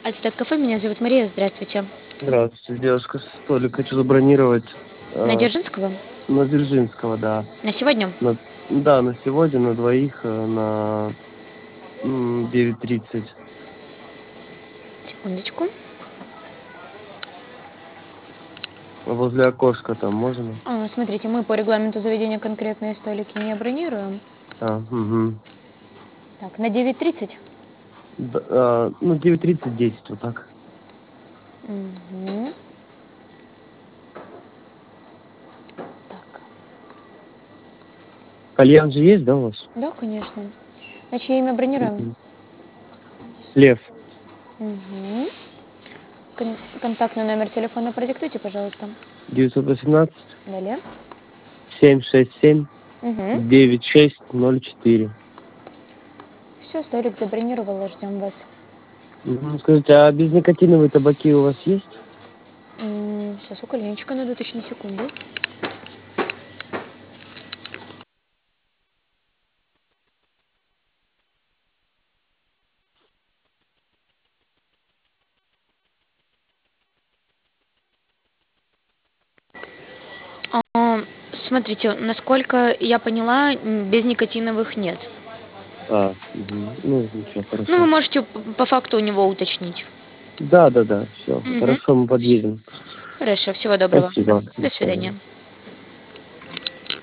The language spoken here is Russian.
Ацтек кафе, меня зовут Мария, здравствуйте. Здравствуйте, девушка. Столик хочу забронировать На э, Дзержинского? на Дзержинского, да. На сегодня? Да, на сегодня, на двоих, на 9:30. Секундочку. Возле окошка там можно? Смотрите, мы по регламенту заведения конкретные столики не бронируем. Угу. Так, на 9:30? Ну, 9:30, 10, вот так. Угу. Так, Кальян же есть, да, у вас? да, конечно. На чье имя бронируем? Мгм. Лев. Угу. Контактный номер телефона продиктуйте, пожалуйста. 918 Далее. 767 Угу. 9604. Все, столик забронировала, ждем вас. Скажите, а безникотиновые табаки у вас есть? Сейчас у кальянчика надо точно секунду. Смотрите, насколько я поняла, без никотиновых нет. Ну, ничего, Ну, вы хорошо. можете по факту у него уточнить. Да, все. Угу. Хорошо, мы подъедем. Хорошо, всего доброго. Спасибо. До До свидания. свидания.